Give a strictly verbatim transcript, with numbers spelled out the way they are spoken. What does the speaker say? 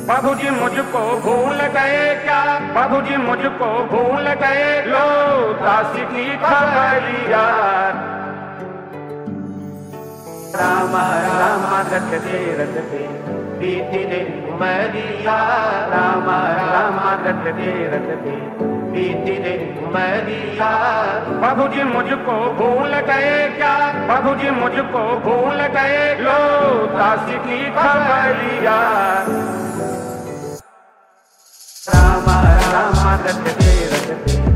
बाबूजी मुझको भूल गए क्या, बाबूजी मुझको भूल गए, लो दासी की खबरिया। राम राम रटते रटते बीती दिन उमरिया, राम राम रटते रटते बीती दिन उमरिया। बाबूजी मुझको भूल गए क्या, बाबूजी मुझको भूल गए, लो दासी की खबरिया। राम राम रटते रटते